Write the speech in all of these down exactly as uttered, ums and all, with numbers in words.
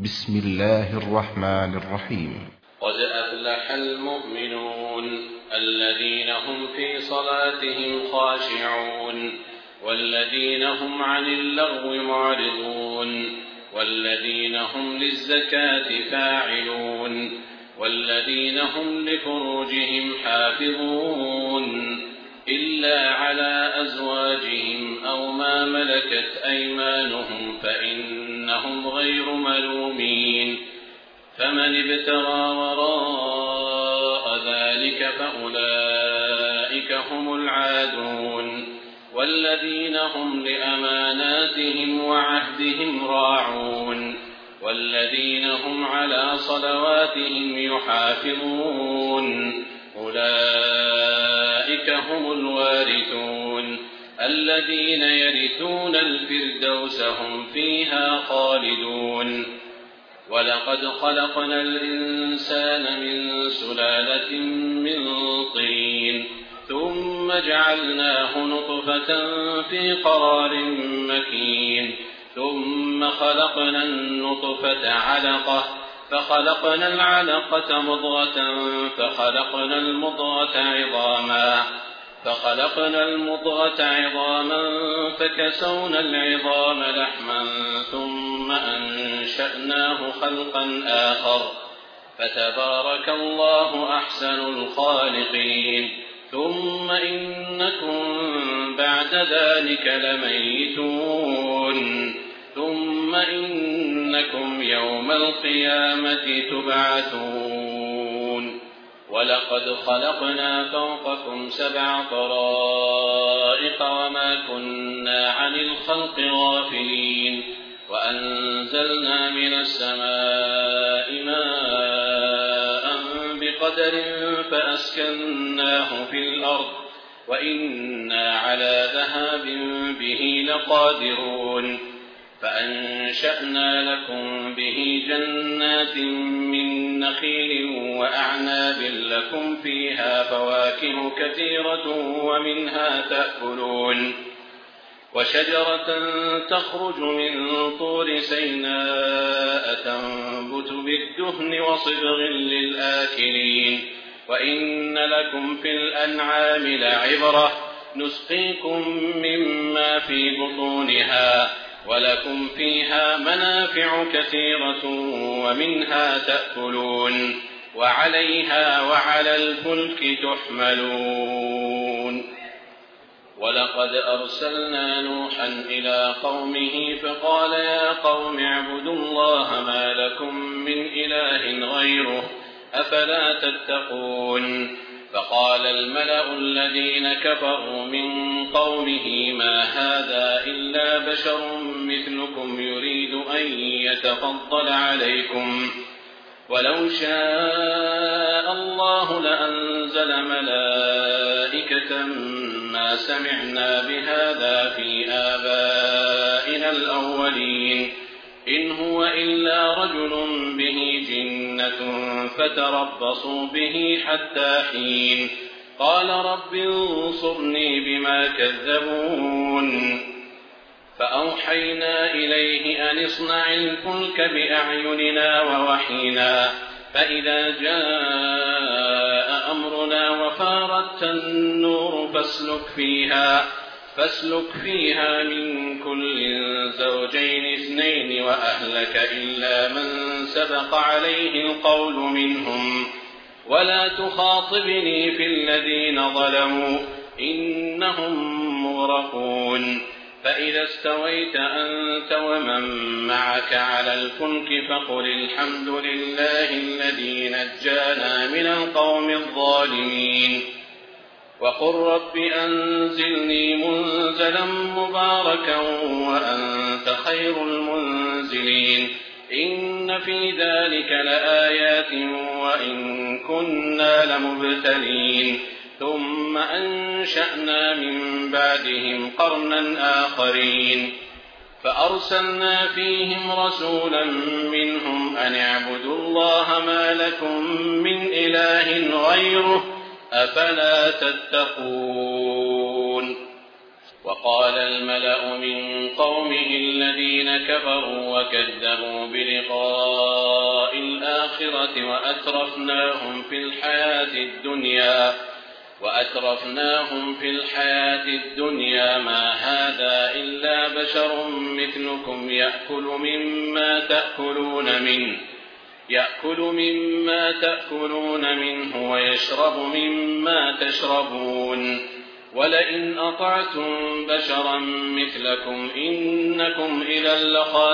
بسم الله الرحمن الرحيم. قد أفلح المؤمنون الذين هم في صلاتهم خاشعون والذين هم عن اللغو معرضون والذين هم للزكاة فاعلون والذين هم لفروجهم حافظون إلا على أزواجهم أو ما ملكت أيمانهم فإنهم غير ملومين. فمن ابتغى وراء ذلك فأولئك هم العادون والذين هم لأماناتهم وعهدهم راعون والذين هم على صلواتهم يحافظون أولئك هم الوارثون الذين يرثون الفردوس هم فيها خالدون. ولقد خلقنا الإنسان من سلالة من طين ثم جعلناه نطفة في قرار مكين ثم خلقنا النطفة علقة فخلقنا العلقة مضغة فخلقنا المضغة عظاما فخلقنا المضغة عظاما فكسونا العظام لحما ثم أنشأناه خلقا آخر فتبارك الله أحسن الخالقين. ثم إنكم بعد ذلك لميتون ثم إنكم يوم القيامة تبعثون. ولقد خلقنا فوقكم سبع طرائق وما كنا عن الخلق غافلين وأنزلنا من السماء ماء بقدر فأسكناه في الأرض وإنا على ذهاب به لقادرون. فأنشأنا لكم به جنات من نخيل وأعناب لكم فيها فواكه كثيرة ومنها تأكلون وشجرة تخرج من طور سيناء تنبت بالدهن وصبغ للآكلين. وإن لكم في الأنعام لعبرة نسقيكم مما في بطونها ولكم فيها منافع كثيرة ومنها تأكلون وعليها وعلى الفلك تحملون. ولقد أرسلنا نوحا إلى قومه فقال يا قوم اعبدوا الله ما لكم من إله غيره أفلا تتقون. فقال الملأ الذين كفروا من قومه ما هذا إلا بشر مثلكم يريد أن يتفضل عليكم ولو شاء الله لأنزل ملائكة ما سمعنا بهذا في آبائنا الأولين إن هو إلا رجل به جنة فتربصوا به حتى حين. قال رب انصرني بما كذبون. فأوحينا إليه أن اصنع الفلك بأعيننا ووحينا فإذا جاء أمرنا وفارت النور فاسلك فيها فاسلك فيها من كل زوجين اثنين وأهلك إلا من سبق عليه القول منهم ولا تخاطبني في الذين ظلموا إنهم مغرقون. فإذا استويت أنت ومن معك على الفلك فقل الحمد لله الذي نجانا من القوم الظالمين وقل رب أنزلني منزلا مباركا وأنت خير المنزلين. إن في ذلك لآيات وإن كنا لمبتلين. ثم أنشأنا من بعدهم قرنا آخرين فأرسلنا فيهم رسولا منهم أن اعبدوا الله ما لكم من إله غيره أفلا تتقون. وقال الملأ من قومه الذين كفروا وكذبوا بلقاء الآخرة وأترفناهم في الحياة الدنيا وأترفناهم في الحياة الدنيا ما هذا إلا بشر مثلكم يأكل مما تأكلون منه يأكل مما تأكلون منه ويشرب مما تشربون ولئن أطعتم بشرا مثلكم إنكم إذا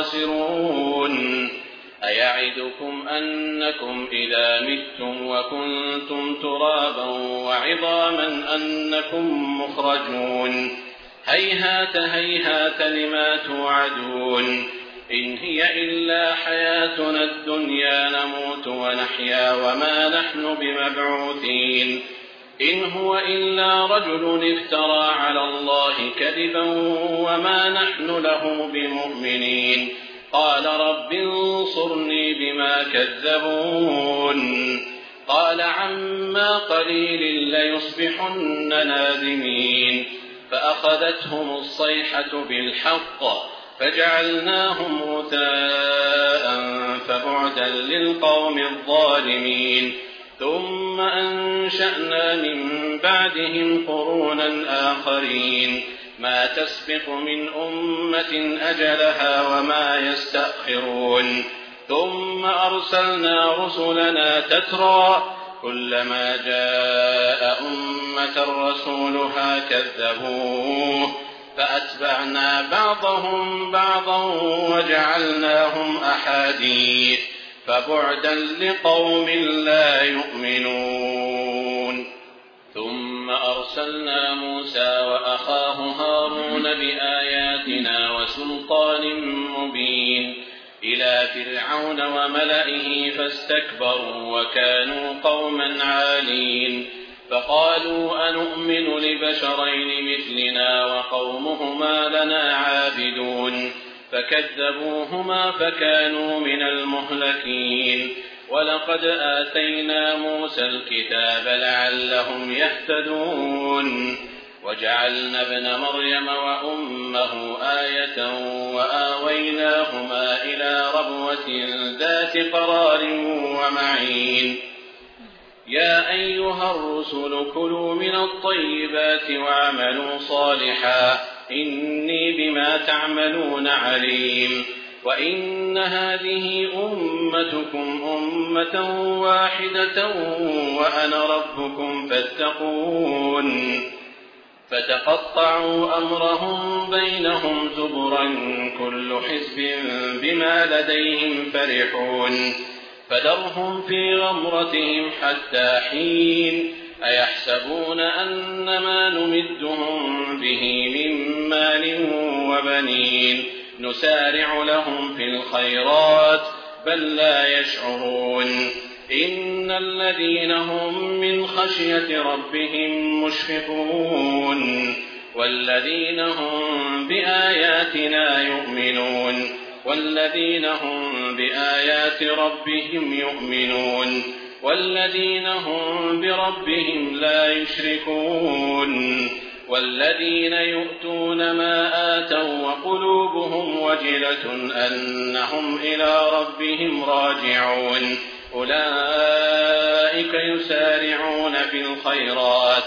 لخاسرون أيعدكم أنكم إذا متم وكنتم ترابا وعظاما أنكم مخرجون هيهات هيهات لما توعدون إن هي إلا حياتنا الدنيا نموت ونحيا وما نحن بمبعوثين إن هو إلا رجل افترى على الله كذبا وما نحن له بمؤمنين قال رب انصرني بما كذبون قال عما قليل ليصبحن نادمين فأخذتهم الصيحة بالحق فجعلناهم غثاء فبعدا للقوم الظالمين ثم أنشأنا من بعدهم قرونا آخرين ما تسبق من أمة أجلها وما يستأخرون ثم أرسلنا رسلنا تترى كلما جاء أمة رسولها كذبوه فأتبعنا بعضهم بعضا وجعلناهم أحاديث فبعدا لقوم لا يؤمنون ثم أرسلنا موسى وأخاه هارون بآياتنا وسلطان مبين إلى فرعون وملئه فاستكبروا وكانوا قوما عالين فقالوا أنؤمن لبشرين مثلنا وقومهما لنا عابدون فكذبوهما فكانوا من المهلكين ولقد آتينا موسى الكتاب لعلهم يهتدون وجعلنا ابن مريم وأمه آية وآويناهما إلى ربوة ذات قرار ومعين يا أيها الرسل كلوا من الطيبات واعملوا صالحا إني بما تعملون عليم وإن هذه أمتكم أمة واحدة وأنا ربكم فاتقون فتقطعوا أمرهم بينهم زبرا كل حزب بما لديهم فرحون فذرهم في غمرتهم حتى حين أيحسبون أن ما نمدهم به من مال وبنين نسارع لهم في الخيرات بل لا يشعرون إن الذين هم من خشية ربهم مشفقون والذين هم بآياتنا يؤمنون والذين هم بآيات ربهم يؤمنون والذين هم بربهم لا يشركون والذين يؤتون ما آتوا وقلوبهم وجلة أنهم إلى ربهم راجعون أولئك يسارعون في الخيرات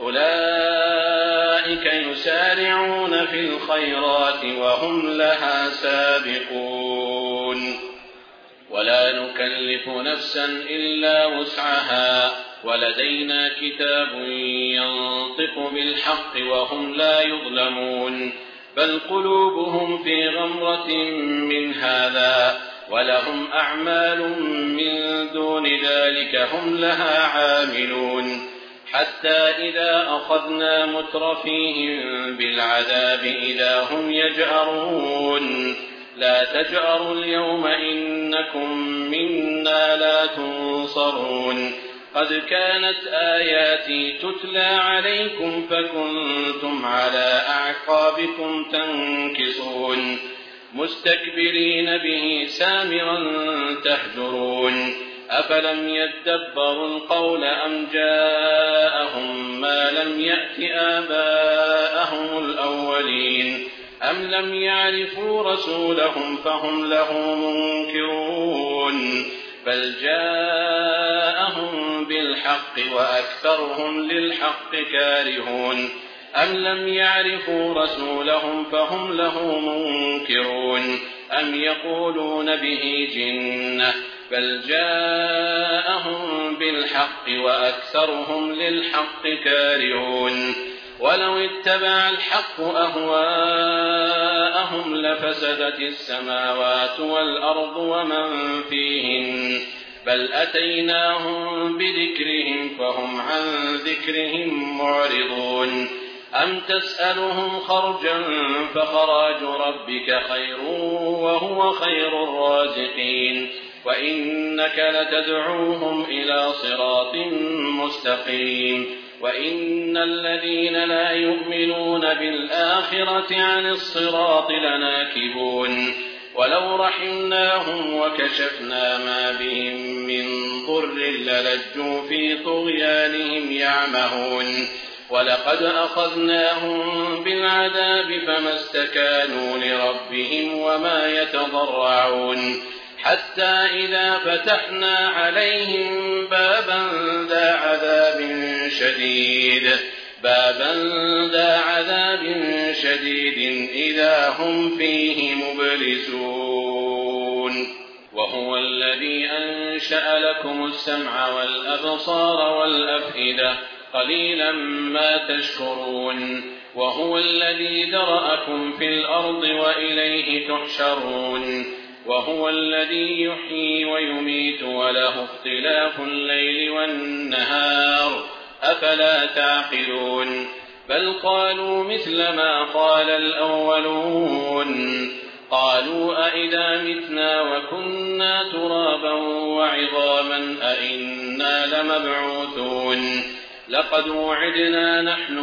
أولئك يسارعون في الخيرات وهم لها سابقون ولا نكلف نفسا إلا وسعها ولدينا كتاب ينطق بالحق وهم لا يظلمون بل قلوبهم في غمرة من هذا ولهم أعمال من دون ذلك هم لها عاملون حتى إذا أخذنا مترفيهم بالعذاب إذا هم يجأرون لا تجأروا اليوم إنكم منا لا تنصرون قد كانت آياتي تتلى عليكم فكنتم على أعقابكم تنكصون مستكبرين به سامرا تهجرون أفلم يدبروا القول أم جاءهم ما لم يأت آباءهم الأولين أم لم يعرفوا رسولهم فهم له منكرون بل جاءهم بالحق وأكثرهم للحق كارهون أم لم يعرفوا رسولهم فهم له منكرون أم يقولون به جنة بل جاءهم بالحق وأكثرهم للحق كارهون ولو اتبع الحق أهواءهم لفسدت السماوات والأرض ومن فيهن بل أتيناهم بذكرهم فهم عن ذكرهم معرضون أم تسألهم خرجا فخراج ربك خير وهو خير الرازقين وإنك لتدعوهم إلى صراط مستقيم وإن الذين لا يؤمنون بالآخرة عن الصراط لناكبون ولو رحمناهم وكشفنا ما بهم من ضر للجوا في طغيانهم يعمهون ولقد أخذناهم بالعذاب فما استكانوا لربهم وما يتضرعون حتى إذا فتحنا عليهم بابا ذا عذاب شديد بابا ذا عذاب شديد إذا هم فيه مبلسون وهو الذي أنشأ لكم السمع والأبصار والأفئدة قليلا ما تشكرون وهو الذي ذرأكم في الأرض وإليه تحشرون وهو الذي يحيي ويميت وله اختلاف الليل والنهار أفلا تعقلون بل قالوا مثل ما قال الأولون قالوا أئذا متنا وكنا ترابا وعظاما أئنا لمبعوثون لقد وعدنا نحن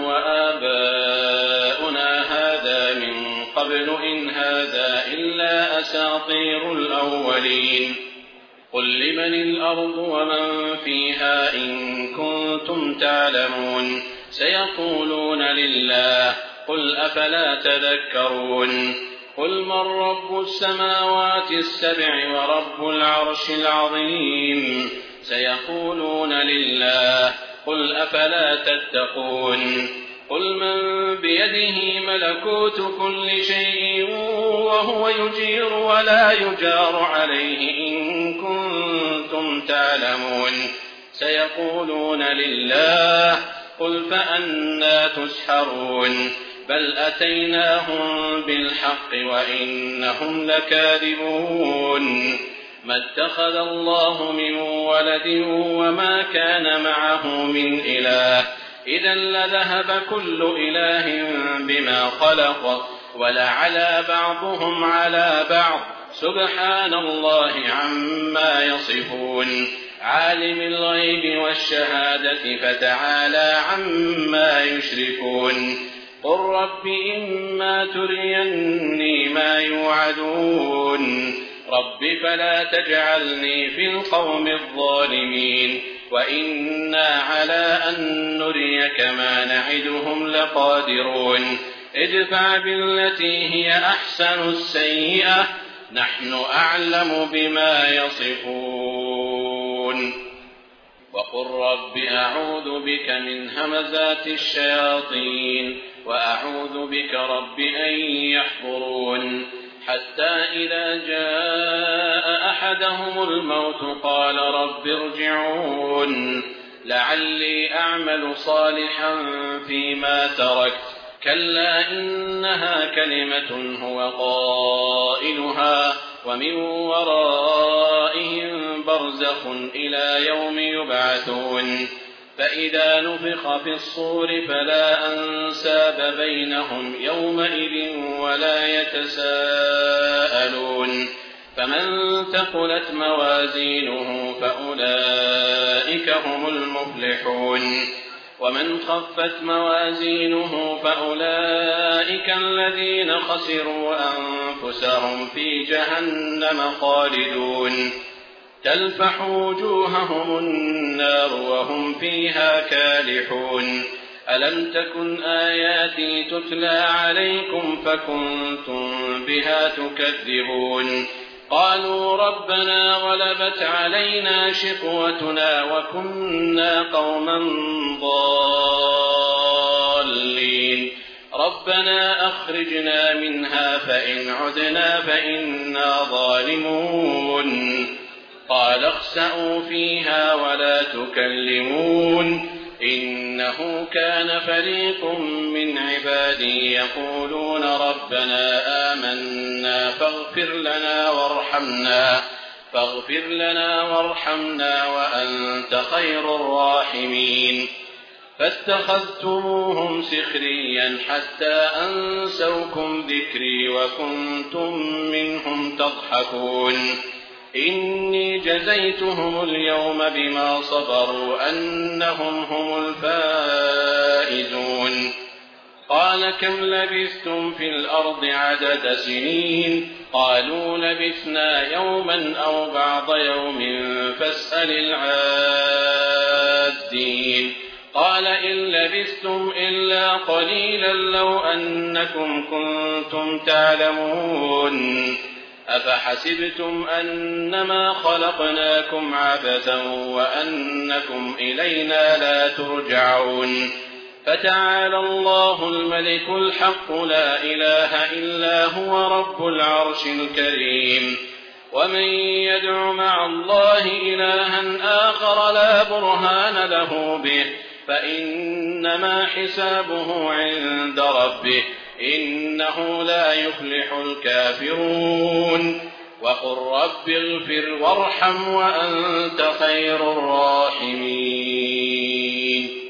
وآباؤنا هذا من قبل إن هذا إلا أساطير الأولين قل لمن الأرض ومن فيها إن كنتم تعلمون سيقولون لله قل أفلا تذكرون قل من رب السماوات السبع ورب العرش العظيم سيقولون لله قل أفلا تتقون قل من بيده ملكوت كل شيء وهو يجير ولا يجار عليه إن كنتم تعلمون سيقولون لله قل فأنى تسحرون بل أتيناهم بالحق وإنهم لكاذبون ما اتخذ الله من ولد وما كان معه من إله إذا لذهب كل إله بما خلق ولعلى بعضهم على بعض سبحان الله عما يصفون عالم الغيب والشهادة فتعالى عما يشركون قل رب إما تريني ما يوعدون رب فلا تجعلني في القوم الظالمين وإنا على أن نريك ما نعدهم لقادرون ادفع بالتي هي أحسن السيئة نحن أعلم بما يصفون وقل رب أعوذ بك من همزات الشياطين وأعوذ بك رب أن يحضرون حتى إذا جاء أحدهم الموت قال رب ارجعون لعلي أعمل صالحا فيما تركت كلا إنها كلمة هو قائلها ومن ورائهم برزخ إلى يوم يبعثون فإذا نفخ في الصور فلا أنساب بينهم يومئذ ولا يتساءلون فمن ثقلت موازينه فأولئك هم المفلحون ومن خفت موازينه فأولئك الذين خسروا أنفسهم في جهنم خالدون تلفح وجوههم النار وهم فيها كالحون ألم تكن آياتي تتلى عليكم فكنتم بها تكذبون قالوا ربنا غلبت علينا شقوتنا وكنا قوما ضالين ربنا أخرجنا منها فإن عدنا فإنا ظالمون قال اخسئوا فيها ولا تكلمون إنه كان فريق من عبادي يقولون ربنا آمنا فاغفر لنا وارحمنا فاغفر لنا وارحمنا وأنت خير الراحمين فاتخذتموهم سخريا حتى أنسوكم ذكري وكنتم منهم تضحكون إني جزيتهم اليوم بما صبروا أنهم هم الفائزون قال كم لبثتم في الأرض عدد سنين قالوا لبثنا يوما أو بعض يوم فاسأل العادين قال إن لبثتم إلا قليلا لو أنكم كنتم تعلمون أفحسبتم أنما خلقناكم عبثا وأنكم إلينا لا ترجعون فتعالى الله الملك الحق لا إله إلا هو رب العرش الكريم ومن يدع مع الله إلها آخر لا برهان له به فإنما حسابه عند ربه إنه لا يفلح الكافرون وقل رب اغفر وارحم وأنت خير الراحمين